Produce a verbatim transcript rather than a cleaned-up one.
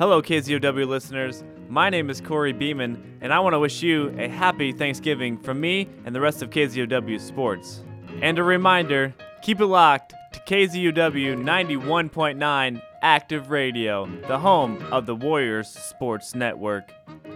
Hello, K Z O W listeners. My name is Corey Beeman, and I want to wish you a happy Thanksgiving from me and the rest of K Z O W Sports. And a reminder, keep it locked to K Z O W ninety-one point nine Active Radio, the home of the Warriors Sports Network.